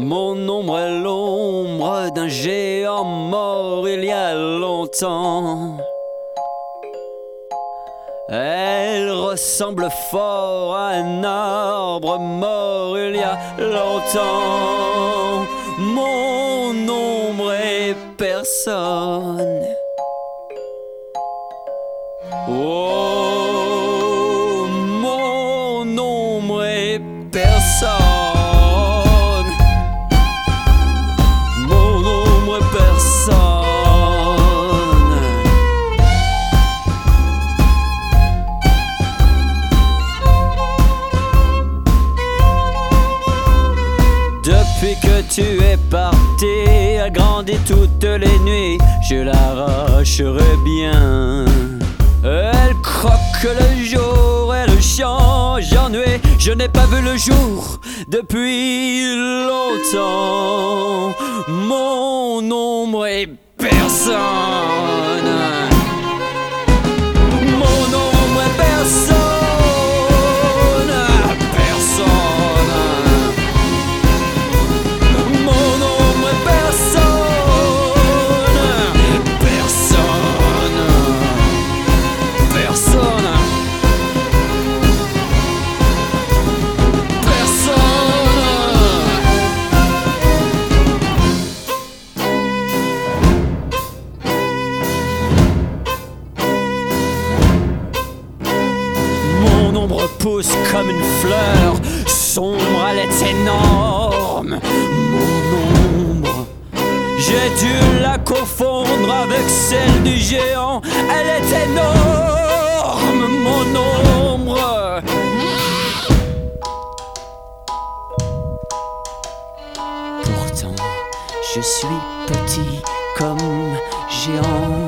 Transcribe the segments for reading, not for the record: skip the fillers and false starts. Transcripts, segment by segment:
Mon ombre est l'ombre d'un géant mort il y a longtemps. Elle ressemble fort à un arbre mort il y a longtemps. Mon ombre est personne. Oh, mon ombre est personne. Mon ombre est personne. Depuis que tu es parti, elle grandit toutes les nuits. Je l'arracherai bien. Elle croque le jour, elle change en nuit. Je n'ai pas vu le jour depuis longtemps. Mon ombre est personne. Mon ombre est personne. Personne. Mon ombre est personne. Personne. Personne. Mon ombre pousse comme une fleur, sombre, elle est énorme. Mon ombre, j'ai dû la confondre avec celle du géant. Elle est énorme, mon ombre. Pourtant, je suis petit comme géant.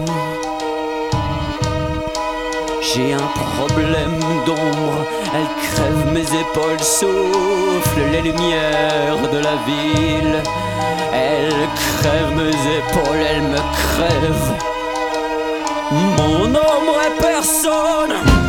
J'ai un problème d'ombre, elle crève mes épaules, souffle les lumières de la ville. Elle crève mes épaules, elle me crève. Mon ombre est personne.